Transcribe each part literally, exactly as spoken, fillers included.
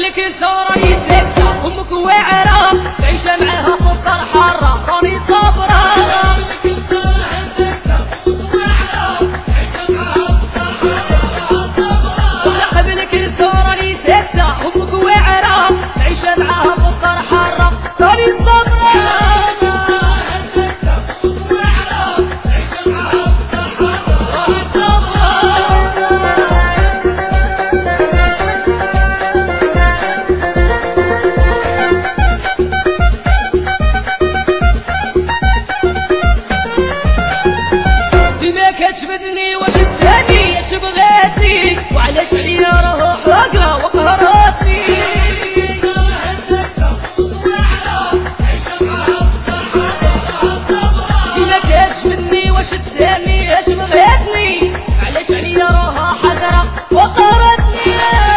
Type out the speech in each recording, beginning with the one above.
بالك انت راني ساكتة امك واعرة عيشة معاها في الدار حارة راني صابرة قبلك انت راني ساكتة امك واعرة عيشة معاها في الدار حارة راني صابرة كتشبدني واش الثاني اش بغاتني وعلاش عليا راه حاقه وقهرتني ديما كتشبدني واش الثاني اش بغاتني علاش عليا راه حاقه وقهرتني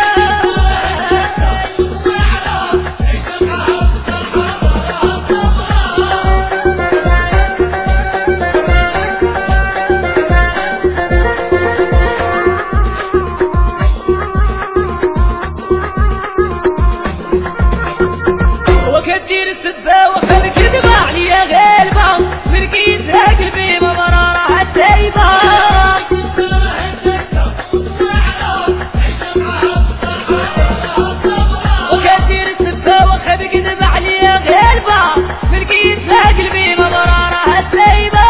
كدير السبة وخلي كذبة عليا غالبة من كيسها قلبي ما مرارها التايبة وكدير السبة وخلي كذبة عليا غالبة من كيسها قلبي ما مرارها التايبة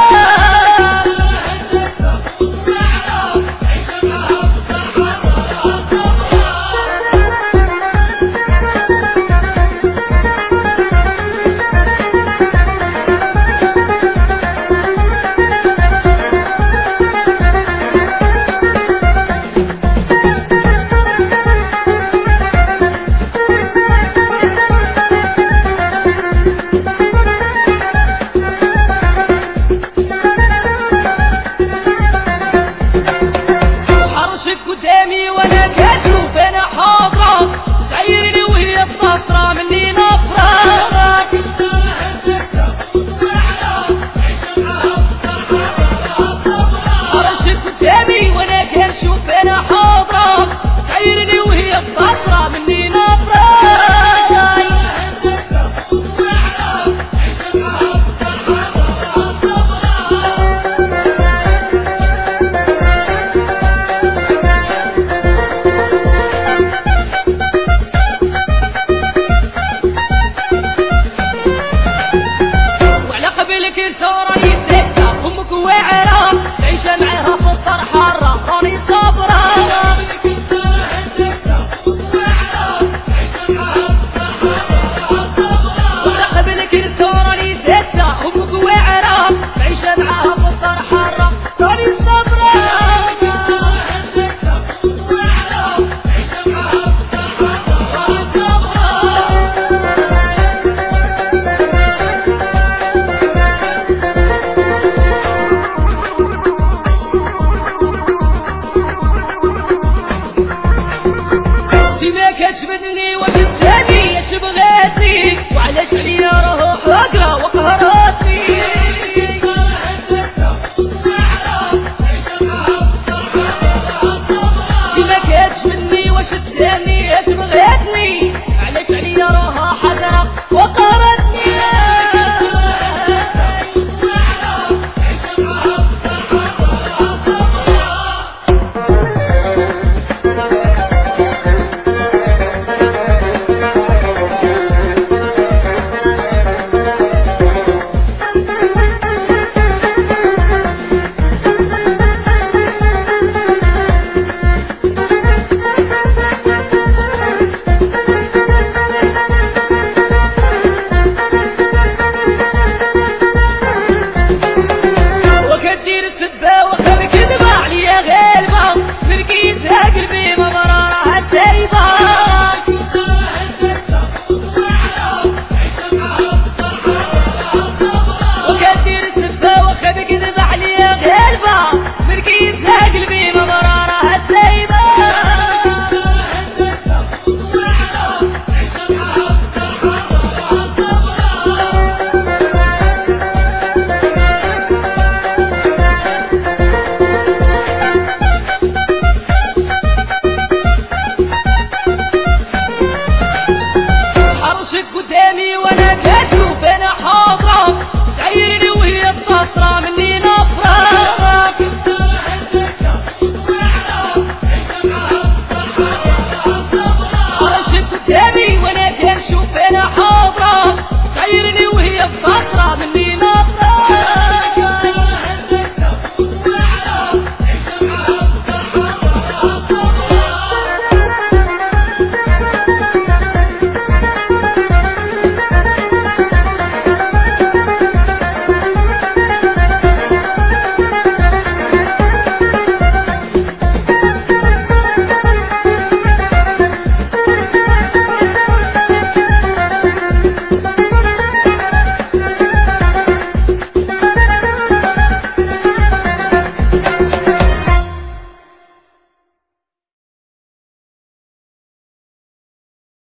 سامي